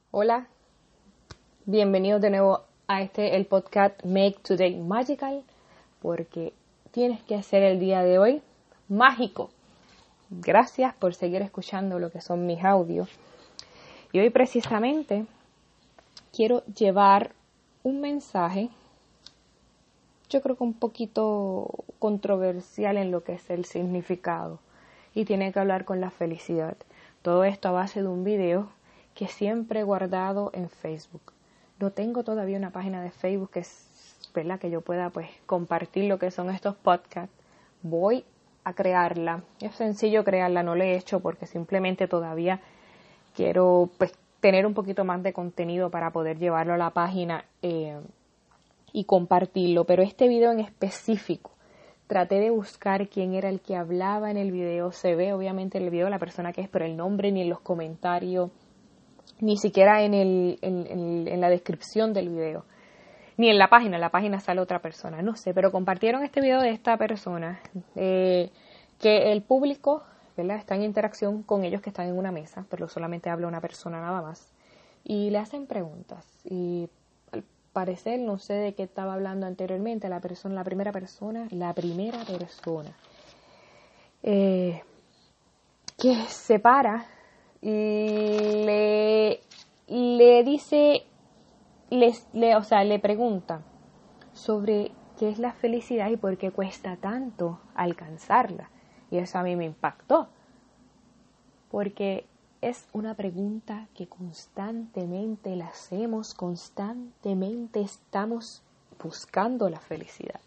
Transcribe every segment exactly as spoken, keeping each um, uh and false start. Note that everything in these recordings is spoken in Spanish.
Hola, bienvenidos de nuevo a este, el podcast Make Today Magical, porque tienes que hacer el día de hoy mágico. Gracias por seguir escuchando lo que son mis audios. Y hoy precisamente quiero llevar un mensaje, yo creo que un poquito controversial en lo que es el significado, y tiene que hablar con la felicidad. Todo esto a base de un video que siempre he guardado en Facebook. No tengo todavía una página de Facebook que es, ¿verdad?, que yo pueda pues compartir lo que son estos podcasts. Voy a crearla. Es sencillo crearla, no lo he hecho porque simplemente todavía quiero pues tener un poquito más de contenido para poder llevarlo a la página eh, y compartirlo. Pero este video en específico, traté de buscar quién era el que hablaba en el video. Se ve obviamente en el video la persona que es, pero el nombre ni en los comentarios, ni siquiera en, el, en, en, en la descripción del video, ni en la página, en la página sale otra persona, no sé, pero compartieron este video de esta persona, eh, que el público, ¿verdad?, está en interacción con ellos que están en una mesa, pero solamente habla una persona nada más, y le hacen preguntas, y al parecer, no sé de qué estaba hablando anteriormente, la persona, la primera persona, la primera persona, eh, que se para y le, le dice, les, le, o sea, le pregunta sobre qué es la felicidad y por qué cuesta tanto alcanzarla. Y eso a mí me impactó, porque es una pregunta que constantemente la hacemos, constantemente estamos buscando la felicidad.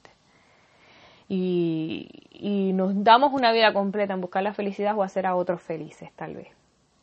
Y, y nos damos una vida completa en buscar la felicidad o hacer a otros felices, tal vez.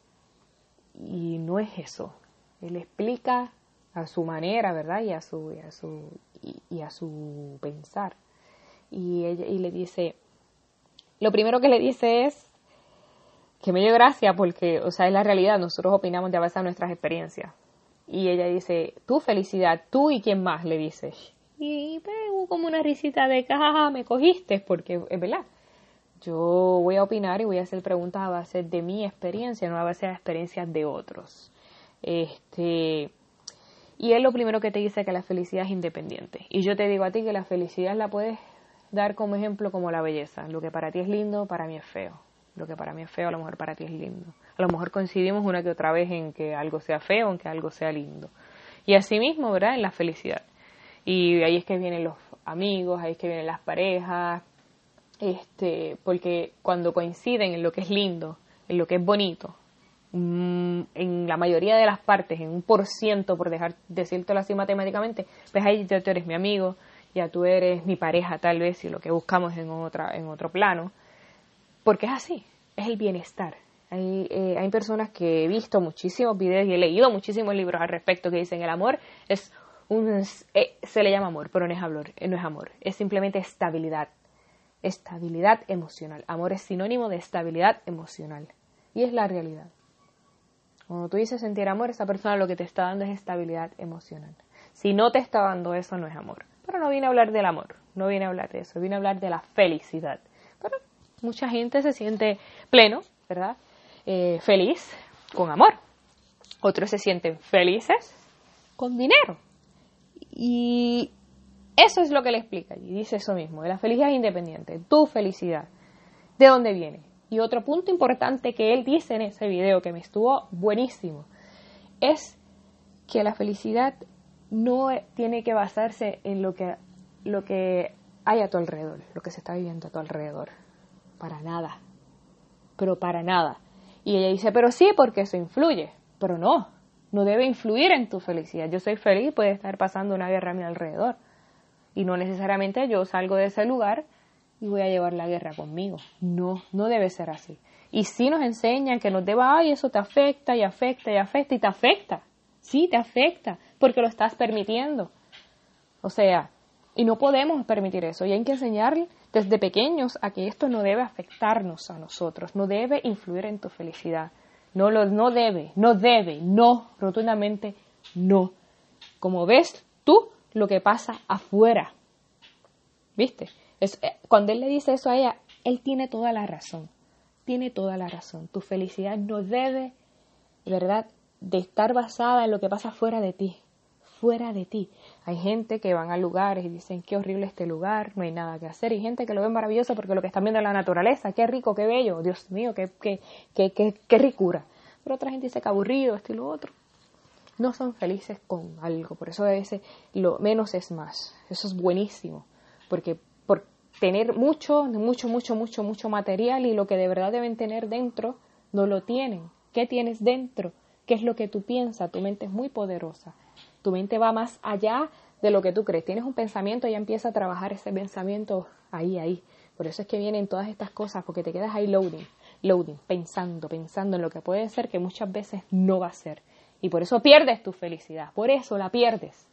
Y no es eso. Él explica a su manera, ¿verdad? Y a su, y a su, y, y a su pensar. Y, ella, y le dice, lo primero que le dice es, que me dio gracia porque, o sea, es la realidad, nosotros opinamos de base a nuestras experiencias. Y ella dice, tu felicidad, tú y quién más, le dice. Y pego como una risita de caja, me cogiste, porque es verdad. Yo voy a opinar y voy a hacer preguntas a base de mi experiencia, no a base de las experiencias de otros. Este, y él lo primero que te dice es que la felicidad es independiente. Y yo te digo a ti que la felicidad la puedes dar como ejemplo como la belleza. Lo que para ti es lindo, para mí es feo. Lo que para mí es feo, a lo mejor para ti es lindo. A lo mejor coincidimos una que otra vez en que algo sea feo, en que algo sea lindo. Y así mismo, ¿verdad?, en la felicidad. Y ahí es que vienen los amigos, ahí es que vienen las parejas, este, porque cuando coinciden en lo que es lindo, en lo que es bonito, mmm, en la mayoría de las partes, en un por ciento, por dejar decírtelo así matemáticamente, pues ahí ya tú eres mi amigo, ya tú eres mi pareja tal vez, y lo que buscamos en otra, en otro plano, porque es así, es el bienestar. Hay, eh, hay personas que he visto muchísimos videos y he leído muchísimos libros al respecto que dicen el amor es un, eh, se le llama amor, pero no es amor, no es amor, es simplemente estabilidad. Estabilidad emocional. Amor es sinónimo de estabilidad emocional. Y es la realidad. Cuando tú dices sentir amor, esa persona lo que te está dando es estabilidad emocional. Si no te está dando eso, no es amor. Pero no vine a hablar del amor. No vine a hablar de eso. Vine a hablar de la felicidad. Pero mucha gente se siente pleno, ¿verdad? Eh, feliz con amor. Otros se sienten felices con dinero. Y eso es lo que le explica y dice eso mismo, de la felicidad independiente, tu felicidad, ¿de dónde viene? Y otro punto importante que él dice en ese video, que me estuvo buenísimo, es que la felicidad no tiene que basarse en lo que, lo que hay a tu alrededor, lo que se está viviendo a tu alrededor, para nada, pero para nada. Y ella dice, pero sí, porque eso influye, pero no, no debe influir en tu felicidad. Yo soy feliz, puede estar pasando una guerra a mi alrededor. Y no necesariamente yo salgo de ese lugar y voy a llevar la guerra conmigo. No, no debe ser así. Y sí nos enseñan que nos deba, ay, eso te afecta y afecta y afecta y te afecta. Sí, te afecta, porque lo estás permitiendo. O sea, y no podemos permitir eso. Y hay que enseñar desde pequeños a que esto no debe afectarnos a nosotros. No debe influir en tu felicidad. No, lo, no debe, no debe, no, rotundamente no. Como ves tú, lo que pasa afuera. ¿Viste? Es, eh, cuando él le dice eso a ella, él tiene toda la razón. Tiene toda la razón. Tu felicidad no debe, ¿verdad?, de estar basada en lo que pasa fuera de ti, fuera de ti. Hay gente que van a lugares y dicen, qué horrible este lugar, no hay nada que hacer. Y gente que lo ve maravilloso porque lo que están viendo es la naturaleza, qué rico, qué bello, Dios mío, qué, qué, qué, qué, qué ricura. Pero otra gente dice que aburrido, esto y lo otro. No son felices con algo, por eso a veces lo menos es más. Eso es buenísimo, porque por tener mucho, mucho, mucho, mucho, mucho material y lo que de verdad deben tener dentro, no lo tienen. ¿Qué tienes dentro? ¿Qué es lo que tú piensas? Tu mente es muy poderosa. Tu mente va más allá de lo que tú crees. Tienes un pensamiento y ya empieza a trabajar ese pensamiento ahí, ahí. Por eso es que vienen todas estas cosas, porque te quedas ahí loading, loading, pensando, pensando en lo que puede ser que muchas veces no va a ser. Y por eso pierdes tu felicidad, por eso la pierdes.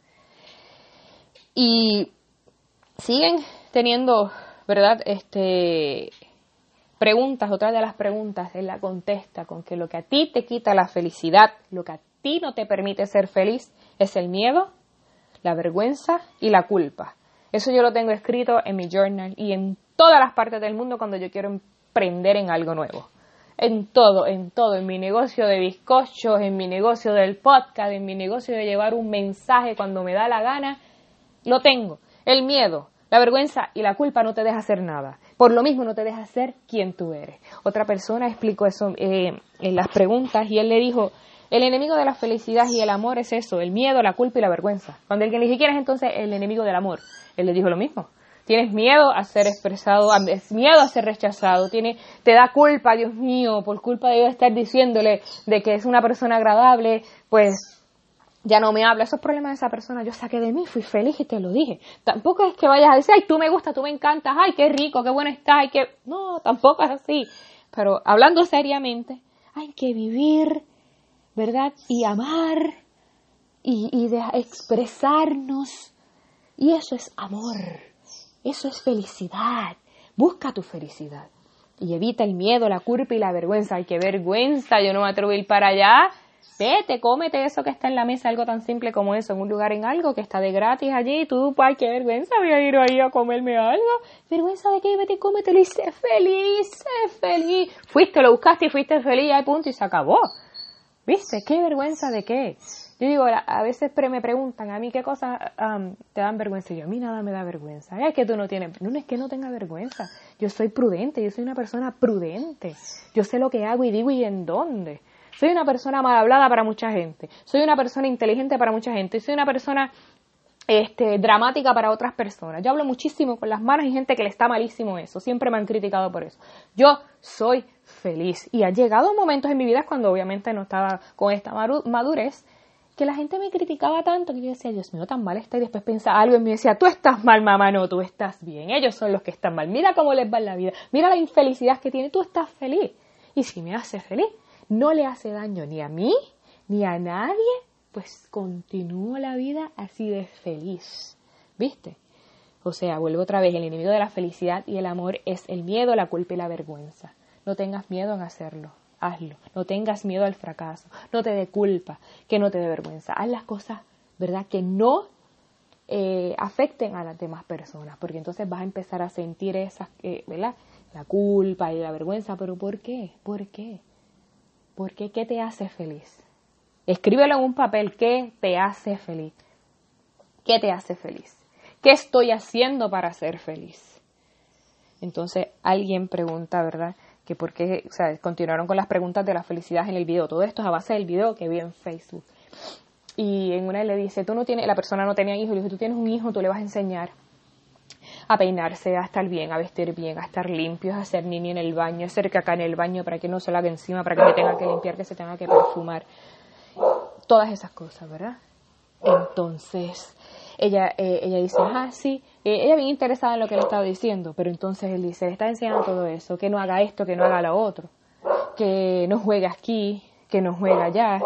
Y siguen teniendo, ¿verdad? Este, preguntas, otra de las preguntas, él la contesta con que lo que a ti te quita la felicidad, lo que a ti no te permite ser feliz, es el miedo, la vergüenza y la culpa. Eso yo lo tengo escrito en mi journal y en todas las partes del mundo cuando yo quiero emprender en algo nuevo. En todo, en todo, en mi negocio de bizcochos, en mi negocio del podcast, en mi negocio de llevar un mensaje cuando me da la gana, lo tengo. El miedo, la vergüenza y la culpa no te deja hacer nada. Por lo mismo no te deja ser quien tú eres. Otra persona explicó eso eh, en las preguntas y él le dijo, el enemigo de la felicidad y el amor es eso, el miedo, la culpa y la vergüenza. Cuando el que ni siquiera es entonces el enemigo del amor. Él le dijo lo mismo. Tienes miedo a ser expresado, miedo a ser rechazado, tiene, te da culpa, Dios mío, por culpa de yo estar diciéndole de que es una persona agradable, pues ya no me habla. Esos problemas de esa persona yo saqué de mí, fui feliz y te lo dije. Tampoco es que vayas a decir, ay, tú me gustas, tú me encantas, ay, qué rico, qué bueno estás, ay, qué... No, tampoco es así. Pero hablando seriamente, hay que vivir, ¿verdad? Y amar y, y de expresarnos. Y eso es amor. Eso es felicidad. Busca tu felicidad. Y evita el miedo, la culpa y la vergüenza. Ay, qué vergüenza, yo no me atrevo a ir para allá. Vete, cómete eso que está en la mesa, algo tan simple como eso, en un lugar en algo que está de gratis allí. Y tú, ay, qué vergüenza, voy a ir ahí a comerme algo. ¿Vergüenza de qué? Vete, cómetelo y sé feliz, sé feliz. Fuiste, lo buscaste y fuiste feliz, y punto, y se acabó. ¿Viste? ¿Qué vergüenza de qué? Yo digo, a veces me preguntan a mí qué cosas um, te dan vergüenza. Y yo, a mí nada me da vergüenza. Es que tú no tienes... No, no es que no tenga vergüenza. Yo soy prudente, yo soy una persona prudente. Yo sé lo que hago y digo y en dónde. Soy una persona mal hablada para mucha gente. Soy una persona inteligente para mucha gente. Soy una persona este, dramática para otras personas. Yo hablo muchísimo con las manos y gente que le está malísimo eso. Siempre me han criticado por eso. Yo soy feliz. Y ha llegado momentos en mi vida cuando obviamente no estaba con esta madurez, que la gente me criticaba tanto que yo decía, Dios mío, tan mal está, y después pensaba algo y me decía, tú estás mal, mamá, no, tú estás bien, ellos son los que están mal, mira cómo les va en la vida, mira la infelicidad que tiene, tú estás feliz. Y si me hace feliz, no le hace daño ni a mí, ni a nadie, pues continúo la vida así de feliz, ¿viste? O sea, vuelvo otra vez, el enemigo de la felicidad y el amor es el miedo, la culpa y la vergüenza. No tengas miedo en hacerlo. Hazlo, no tengas miedo al fracaso, no te dé culpa, que no te dé vergüenza. Haz las cosas, ¿verdad?, que no eh, afecten a las demás personas, porque entonces vas a empezar a sentir esas, eh, ¿verdad?, la culpa y la vergüenza. ¿Pero por qué? ¿Por qué? ¿Por qué? ¿Qué te hace feliz? Escríbelo en un papel. ¿Qué te hace feliz? ¿Qué te hace feliz? ¿Qué estoy haciendo para ser feliz? Entonces alguien pregunta, ¿verdad?, que por qué, o sea, continuaron con las preguntas de la felicidad en el video. Todo esto es a base del video que vi en Facebook. Y en una le dice, tú no tienes, la persona no tenía hijos, le dice, tú tienes un hijo, tú le vas a enseñar a peinarse, a estar bien, a vestir bien, a estar limpios, a hacer niño en el baño, a hacer caca en el baño para que no se la haga encima, para que se tenga que limpiar, que se tenga que perfumar. Todas esas cosas, ¿verdad? Entonces, ella eh, ella dice, ah, sí, eh, ella bien interesada en lo que le estaba diciendo, pero entonces él dice, le está enseñando todo eso, que no haga esto, que no haga lo otro, que no juegue aquí, que no juegue allá,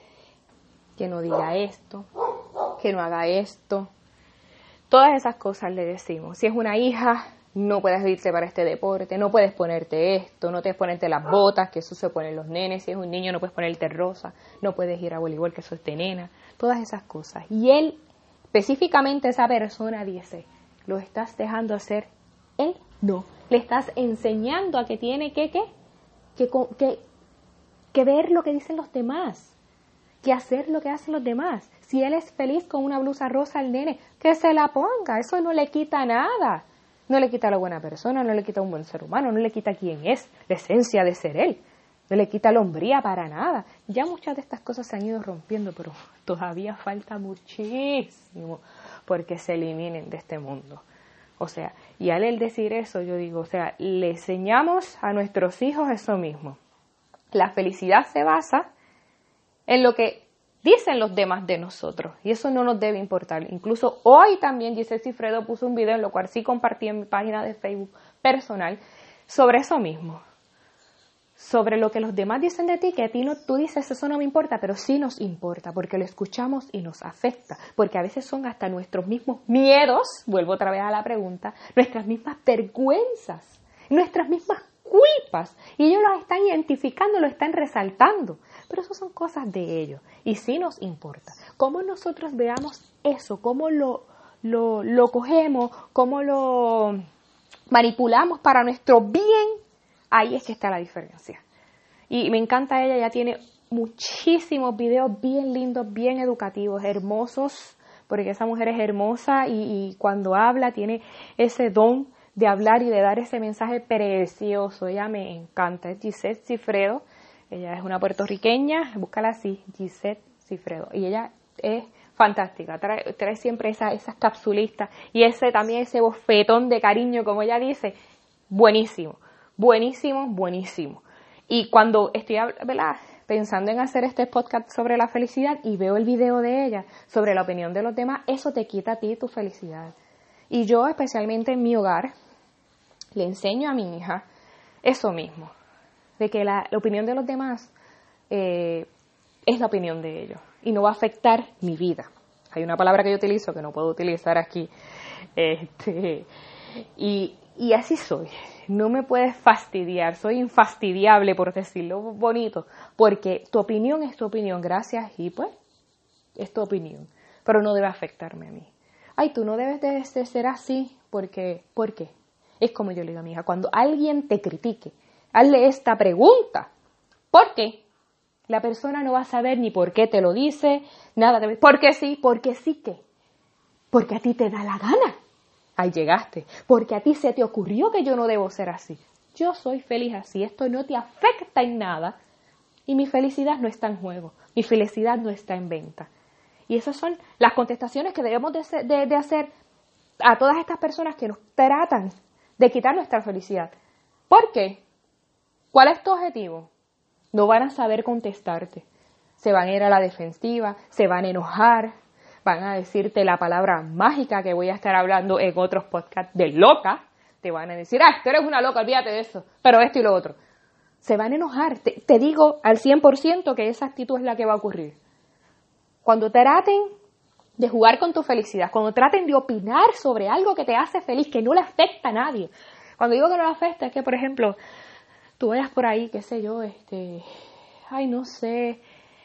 que no diga esto, que no haga esto. Todas esas cosas le decimos. Si es una hija, no puedes irte para este deporte, no puedes ponerte esto, no puedes ponerte las botas, que eso se ponen los nenes. Si es un niño, no puedes ponerte rosa, no puedes ir a voleibol, que eso es de nena. Todas esas cosas. Y él, específicamente esa persona dice, ¿lo estás dejando hacer? Él no. Le estás enseñando a que tiene que, ¿qué? Que, que, que ver lo que dicen los demás. que hacer lo que hacen los demás. Si él es feliz con una blusa rosa al nene, que se la ponga, eso no le quita nada. No le quita la buena persona, no le quita un buen ser humano, no le quita quién es, la esencia de ser él. No le quita la hombría para nada. Ya muchas de estas cosas se han ido rompiendo, pero todavía falta muchísimo porque se eliminen de este mundo. O sea, y al él decir eso, yo digo, o sea, le enseñamos a nuestros hijos eso mismo. La felicidad se basa en lo que dicen los demás de nosotros, y eso no nos debe importar. Incluso hoy también Giselle Cifredo puso un video, en lo cual sí compartí en mi página de Facebook personal, sobre eso mismo. Sobre lo que los demás dicen de ti, que a ti no, tú dices, eso no me importa, pero sí nos importa, porque lo escuchamos y nos afecta, porque a veces son hasta nuestros mismos miedos, vuelvo otra vez a la pregunta, nuestras mismas vergüenzas, nuestras mismas culpas, y ellos los están identificando, lo están resaltando, pero eso son cosas de ellos, y sí nos importa. Cómo nosotros veamos eso, cómo lo, lo, lo cogemos, cómo lo manipulamos para nuestro bien, ahí es que está la diferencia. Y me encanta ella, ella tiene muchísimos videos bien lindos, bien educativos, hermosos, porque esa mujer es hermosa y, y cuando habla tiene ese don de hablar y de dar ese mensaje precioso. Ella me encanta, es Giselle Cifredo, ella es una puertorriqueña, búscala así, Giselle Cifredo, y ella es fantástica, trae, trae siempre esa, esas capsulistas y ese también ese bofetón de cariño, como ella dice, buenísimo. Buenísimo, buenísimo. Y cuando estoy, ¿verdad?, pensando en hacer este podcast sobre la felicidad y veo el video de ella sobre la opinión de los demás, eso te quita a ti tu felicidad. Y yo, especialmente en mi hogar, le enseño a mi hija eso mismo, de que la, la opinión de los demás eh, es la opinión de ellos y no va a afectar mi vida. Hay una palabra que yo utilizo que no puedo utilizar aquí, este, y, y así soy. No me puedes fastidiar, soy infastidiable, por decirlo bonito, porque tu opinión es tu opinión, gracias, y pues, es tu opinión, pero no debe afectarme a mí. Ay, tú no debes de ser así, porque, ¿por qué? Es como yo le digo a mi hija, cuando alguien te critique, hazle esta pregunta, ¿por qué? La persona no va a saber ni por qué te lo dice, nada, de, ¿por qué sí? ¿Por qué sí qué? Porque a ti te da la gana. Ahí llegaste, porque a ti se te ocurrió que yo no debo ser así. Yo soy feliz así, esto no te afecta en nada y mi felicidad no está en juego, mi felicidad no está en venta. Y esas son las contestaciones que debemos de, ser, de, de hacer a todas estas personas que nos tratan de quitar nuestra felicidad. ¿Por qué? ¿Cuál es tu objetivo? No van a saber contestarte, se van a ir a la defensiva, se van a enojar, van a decirte la palabra mágica que voy a estar hablando en otros podcasts de loca. Te van a decir, ah, tú eres una loca, olvídate de eso, pero esto y lo otro. Se van a enojar. Te, te digo al cien por ciento que esa actitud es la que va a ocurrir. Cuando traten de jugar con tu felicidad, cuando traten de opinar sobre algo que te hace feliz, que no le afecta a nadie. Cuando digo que no le afecta, es que, por ejemplo, tú vayas por ahí, qué sé yo, este, ay, no sé,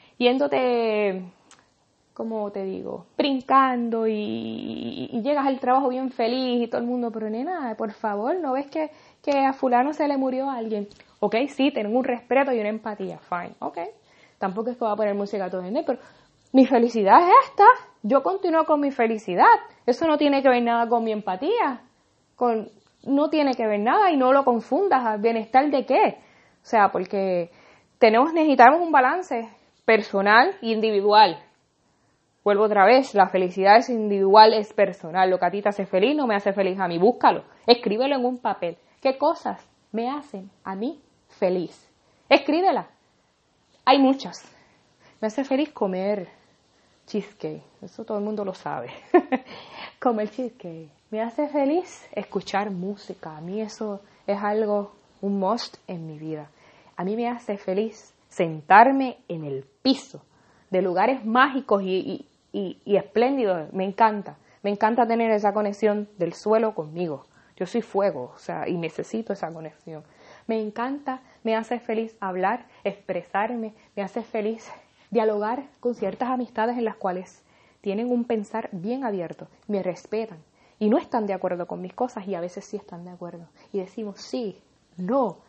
yéndote, como te digo, brincando y, y, y llegas al trabajo bien feliz y todo el mundo, pero nena, por favor, ¿no ves que, que a fulano se le murió a alguien? Ok, sí, tengo un respeto y una empatía, fine, ok. Tampoco es que voy a poner música a todo el pero mi felicidad es esta, yo continúo con mi felicidad. Eso no tiene que ver nada con mi empatía, con, no tiene que ver nada y no lo confundas. ¿Bienestar de qué? O sea, porque tenemos, necesitamos un balance personal e individual. Vuelvo otra vez, la felicidad es individual, es personal. Lo que a ti te hace feliz no me hace feliz a mí. Búscalo, escríbelo en un papel. ¿Qué cosas me hacen a mí feliz? Escríbela. Hay muchas. Me hace feliz comer cheesecake. Eso todo el mundo lo sabe. Comer cheesecake. Me hace feliz escuchar música. A mí eso es algo, un must en mi vida. A mí me hace feliz sentarme en el piso de lugares mágicos y, y, y, y espléndidos. Me encanta. Me encanta tener esa conexión del suelo conmigo. Yo soy fuego, o sea, y necesito esa conexión. Me encanta, me hace feliz hablar, expresarme, me hace feliz dialogar con ciertas amistades en las cuales tienen un pensar bien abierto, me respetan y no están de acuerdo con mis cosas y a veces sí están de acuerdo. Y decimos sí, no,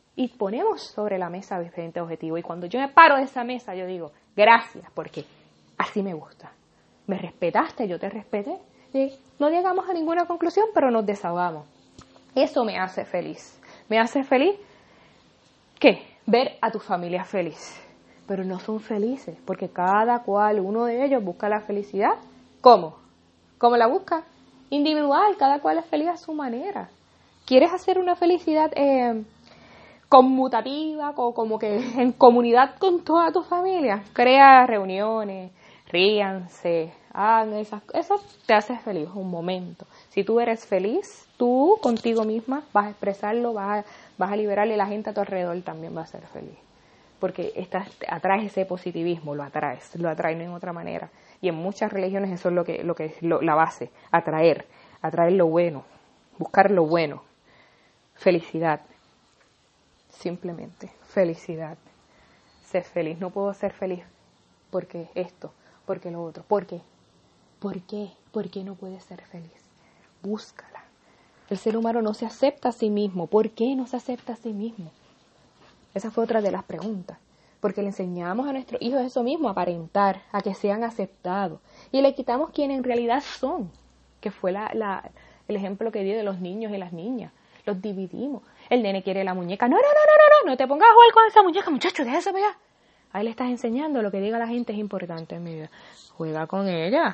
Y ponemos sobre la mesa diferentes objetivos. Y cuando yo me paro de esa mesa, yo digo, gracias, porque así me gusta. Me respetaste, yo te respeté. Y no llegamos a ninguna conclusión, pero nos desahogamos. Eso me hace feliz. Me hace feliz, ¿qué? Ver a tu familia feliz. Pero no son felices, porque cada cual, uno de ellos, busca la felicidad. ¿Cómo? ¿Cómo la busca? Individual, cada cual es feliz a su manera. ¿Quieres hacer una felicidad eh, conmutativa, o como que en comunidad con toda tu familia? Crea reuniones, ríanse, hagan esas cosas. Eso te hace feliz un momento. Si tú eres feliz, tú contigo misma vas a expresarlo, vas a, vas a liberarle, y la gente a tu alrededor también va a ser feliz. Porque estás, atraes ese positivismo, lo atraes, lo atraes no en otra manera. Y en muchas religiones eso es lo que, lo que es lo, la base, atraer, atraer lo bueno, buscar lo bueno. Felicidad, simplemente, felicidad. Ser feliz, no puedo ser feliz porque esto, porque lo otro. ¿Por qué? ¿Por qué? ¿Por qué no puedes ser feliz? Búscala. El ser humano no se acepta a sí mismo. ¿Por qué no se acepta a sí mismo? Esa fue otra de las preguntas. Porque le enseñamos a nuestros hijos eso mismo, a aparentar, a que sean aceptados. Y le quitamos quienes en realidad son, que fue la, la, el ejemplo que di de los niños y las niñas. Los dividimos. El nene quiere la muñeca. No, no, no, no, no, no, no te pongas a jugar con esa muñeca, muchacho, déjese para allá. Ahí le estás enseñando, lo que diga la gente es importante en mi vida. Juega con ella.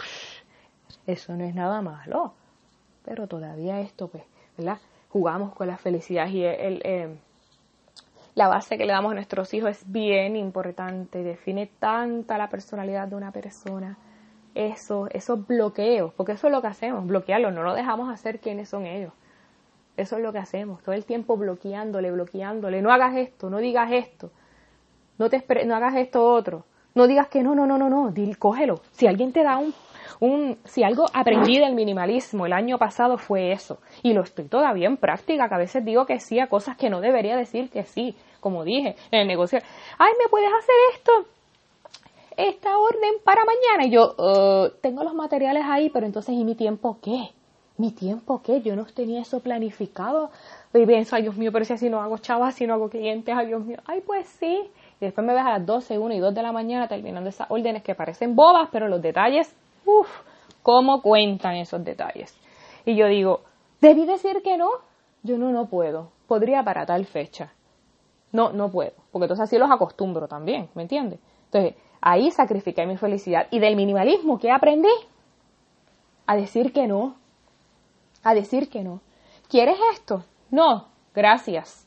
Eso no es nada malo. Pero todavía esto, pues, ¿verdad? Jugamos con la felicidad y el... el eh, la base que le damos a nuestros hijos es bien importante, define tanta la personalidad de una persona, eso, esos bloqueos, porque eso es lo que hacemos, bloquearlos, no lo dejamos hacer quiénes son ellos, eso es lo que hacemos, todo el tiempo bloqueándole, bloqueándole, no hagas esto, no digas esto, no, te no hagas esto otro, no digas que no, no, no, no, no, Dil, cógelo, si alguien te da un, un, si algo aprendí del minimalismo el año pasado fue eso, y lo estoy todavía en práctica, que a veces digo que sí a cosas que no debería decir que sí, como dije, en el negocio, ay, ¿me puedes hacer esto? Esta orden para mañana, y yo, uh, tengo los materiales ahí, pero entonces, ¿y mi tiempo qué? ¿Mi tiempo qué? Yo no tenía eso planificado, y pienso, ay, Dios mío, pero si así no hago chavas, si no hago clientes, ay, Dios mío, ay, pues sí, y después me ves a las doce, una y dos de la mañana terminando esas órdenes que parecen bobas, pero los detalles, uff, ¿cómo cuentan esos detalles? Y yo digo, ¿debí decir que no? Yo no, no puedo, podría para tal fecha. No, no puedo, porque entonces así los acostumbro también, ¿me entiendes? Entonces, ahí sacrifiqué mi felicidad. Y del minimalismo, ¿qué aprendí? A decir que no, a decir que no. ¿Quieres esto? No, gracias.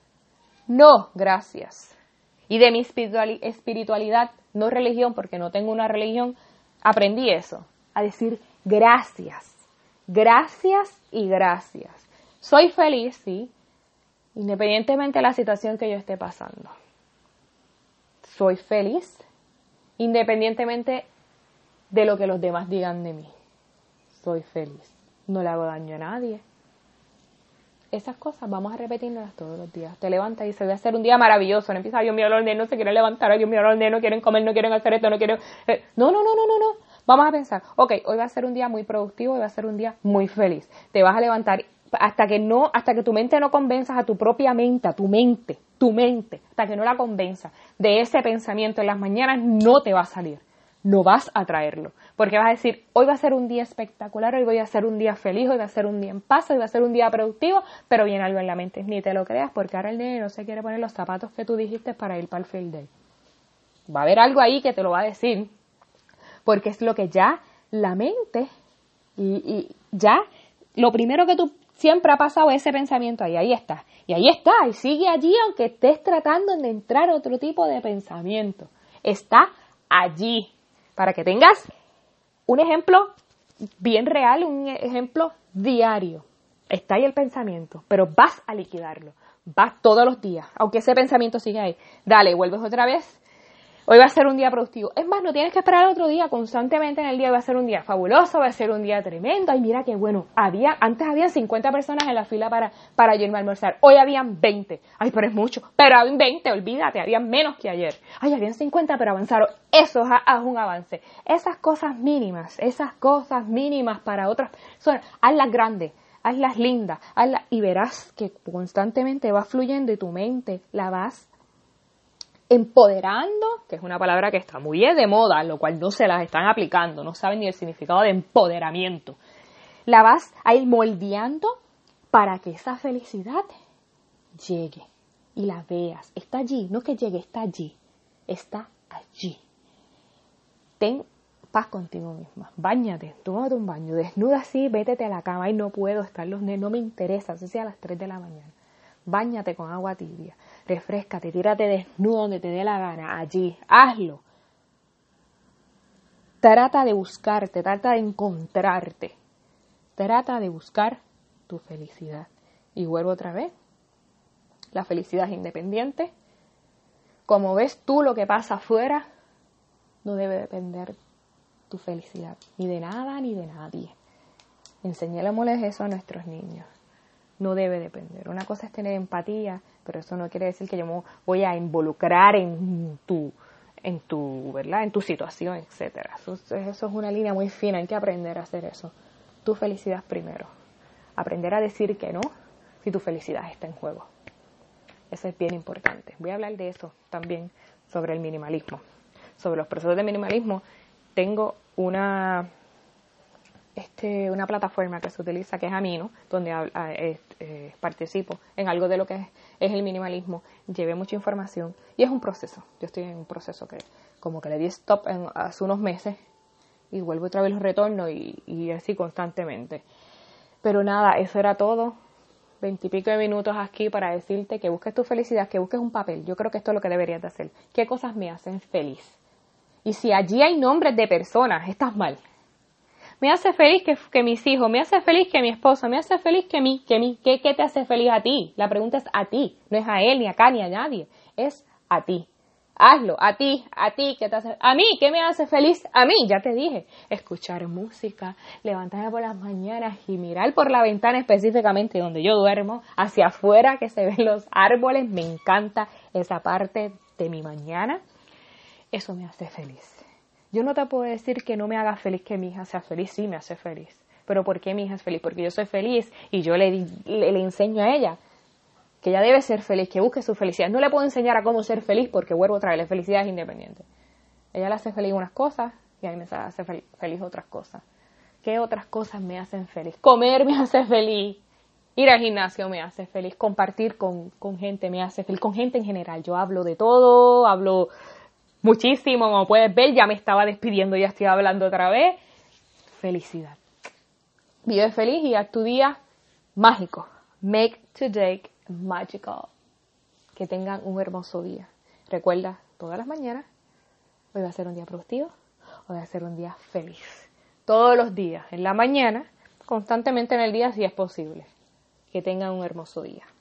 No, gracias. Y de mi espiritualidad, no religión, porque no tengo una religión, aprendí eso, a decir gracias, gracias y gracias. Soy feliz, sí, independientemente de la situación que yo esté pasando. Soy feliz, independientemente de lo que los demás digan de mí. Soy feliz, no le hago daño a nadie. Esas cosas vamos a repetirlas todos los días. Te levantas y dices, voy a hacer un día maravilloso. No empieza, Dios mío, los nenes no se quieren levantar, Dios mío, los nenes no quieren comer, no quieren hacer esto, no quieren... No, no, no, no, no, no. Vamos a pensar, ok, hoy va a ser un día muy productivo, hoy va a ser un día muy feliz. Te vas a levantar hasta que no, hasta que tu mente no convenzas a tu propia mente, a tu mente, tu mente, hasta que no la convenzas de ese pensamiento en las mañanas, no te va a salir. No vas a traerlo, porque vas a decir, hoy va a ser un día espectacular, hoy voy a ser un día feliz, hoy va a ser un día en paz, hoy va a ser un día productivo, pero viene algo en la mente, ni te lo creas, porque ahora el nene no se quiere poner los zapatos que tú dijiste para ir para el field day. Va a haber algo ahí que te lo va a decir, porque es lo que ya la mente, y, y ya, lo primero que tú siempre ha pasado ese pensamiento ahí, ahí está, y ahí está, y sigue allí aunque estés tratando de entrar otro tipo de pensamiento, está allí. Para que tengas un ejemplo bien real, un ejemplo diario. Está ahí el pensamiento, pero vas a liquidarlo. Vas todos los días, aunque ese pensamiento siga ahí. Dale, vuelves otra vez. Hoy va a ser un día productivo. Es más, no tienes que esperar otro día. Constantemente en el día va a ser un día fabuloso, va a ser un día tremendo. Ay, mira qué bueno. Había, antes habían cincuenta personas en la fila para, para irme a almorzar. Hoy habían veinte. Ay, pero es mucho. Pero habían veinte, olvídate. Habían menos que ayer. Ay, habían cincuenta, pero avanzaron. Eso es, es un avance. Esas cosas mínimas, esas cosas mínimas para otras personas, hazlas grandes. hazlas lindas, hazlas, y verás que constantemente va fluyendo y tu mente la vas empoderando, que es una palabra que está muy de moda, lo cual no se las están aplicando, no saben ni el significado de empoderamiento. La vas a ir moldeando para que esa felicidad llegue y la veas. Está allí, no que llegue, está allí, está allí. Ten paz contigo misma, báñate, tómate un baño, desnuda así, vétete a la cama. Ay, no puedo estar los nenes, no me interesa, así sea a las tres de la mañana. Báñate con agua tibia, refréscate, tírate desnudo donde te dé la gana, allí, hazlo. Trata de buscarte, trata de encontrarte, trata de buscar tu felicidad. Y vuelvo otra vez, la felicidad es independiente. Como ves tú lo que pasa afuera, no debe depender tu felicidad, ni de nada ni de nadie. Enseñémosles eso a nuestros niños. No debe depender. Una cosa es tener empatía, pero eso no quiere decir que yo me voy a involucrar en tu, en tu, ¿verdad? En tu situación, etcétera. Eso, eso es una línea muy fina, hay que aprender a hacer eso. Tu felicidad primero. Aprender a decir que no si tu felicidad está en juego. Eso es bien importante. Voy a hablar de eso también, sobre el minimalismo. Sobre los procesos de minimalismo, tengo una, este, una plataforma que se utiliza, que es Amino, donde eh, eh, participo en algo de lo que es, es el minimalismo. Llevé mucha información y es un proceso. Yo estoy en un proceso que como que le di stop en, hace unos meses y vuelvo otra vez los retornos y, y así constantemente. Pero nada, eso era todo. Veintipico de minutos aquí para decirte que busques tu felicidad, que busques un papel. Yo creo que esto es lo que deberías de hacer. ¿Qué cosas me hacen feliz? Y si allí hay nombres de personas, estás mal. Me hace feliz que, que mis hijos, me hace feliz que mi esposo, me hace feliz que mí, que mí. ¿Qué, ¿Qué te hace feliz a ti? La pregunta es a ti, no es a él, ni acá, ni a nadie. Es a ti. Hazlo, a ti, a ti, ¿qué te hace? A mí, ¿qué me hace feliz? A mí, ya te dije. Escuchar música, levantarme por las mañanas y mirar por la ventana específicamente donde yo duermo, hacia afuera que se ven los árboles. Me encanta esa parte de mi mañana. Eso me hace feliz. Yo no te puedo decir que no me haga feliz que mi hija sea feliz. Sí, me hace feliz. ¿Pero por qué mi hija es feliz? Porque yo soy feliz y yo le, le, le enseño a ella que ella debe ser feliz, que busque su felicidad. No le puedo enseñar a cómo ser feliz porque vuelvo otra vez, la felicidad es independiente. Ella le hace feliz unas cosas y a mí me hace feliz otras cosas. ¿Qué otras cosas me hacen feliz? Comer me hace feliz. Ir al gimnasio me hace feliz. Compartir con, con gente me hace feliz. Con gente en general. Yo hablo de todo, hablo muchísimo. Como puedes ver, ya me estaba despidiendo, ya estoy hablando otra vez. Felicidad. Vive feliz y haz tu día mágico. Make today magical. Que tengan un hermoso día. Recuerda, todas las mañanas, hoy va a ser un día productivo, hoy va a ser un día feliz. Todos los días, en la mañana, constantemente en el día si es posible. Que tengan un hermoso día.